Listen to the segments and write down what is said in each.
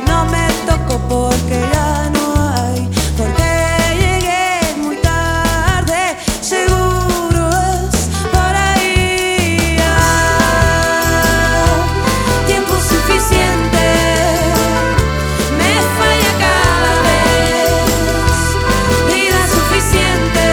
no me tocó porque ya no hay, porque llegué muy tarde, seguro es por ahí. Tiempo suficiente, me falla cada vez, vida suficiente,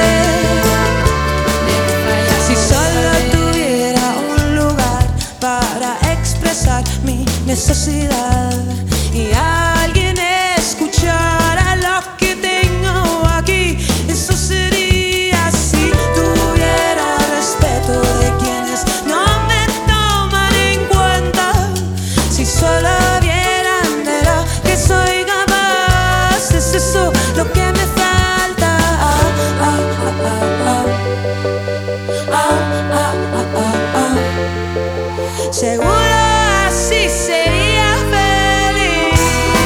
si solo tuviera un lugar para expresar mi necesidad y alguien escuchara lo que tengo aquí, eso sería si tuviera respeto de quienes no me toman en cuenta, si solo vieran de lo que soy capaz, es eso lo que me falta. Seguro así sería feliz.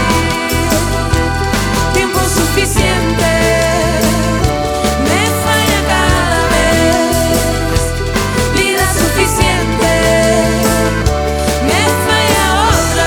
Tiempo suficiente, me falla cada vez, vida suficiente, me falla otra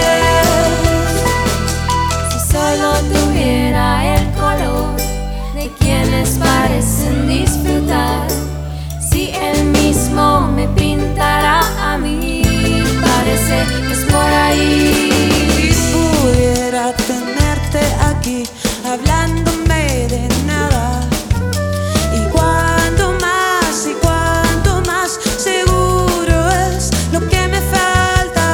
vez. Si solo tuviera el color de quienes parecen disfrutar, si él mismo me pintara a mí, parece que es por ahí. Si pudiera tenerte aquí hablándome de nada, y cuánto más seguro es lo que me falta.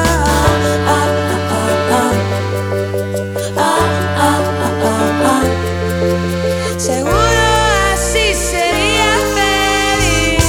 Seguro así sería feliz.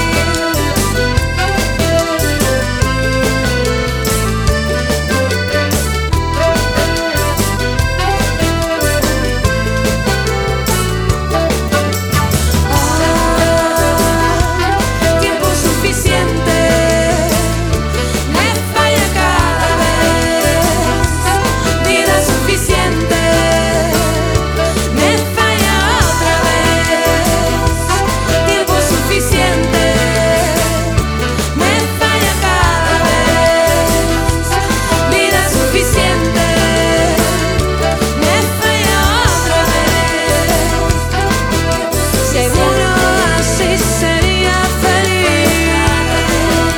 Tiempo suficiente, me falla cada vez, vida suficiente, me falla otra vez. Tiempo suficiente, me falla cada vez, vida suficiente, me falla otra vez. Seguro así sería feliz.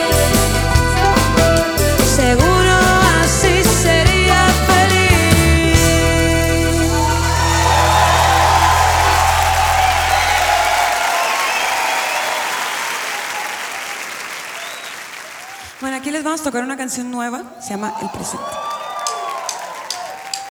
Seguro así sería feliz. Bueno, aquí les vamos a tocar una canción nueva, se llama El Presente.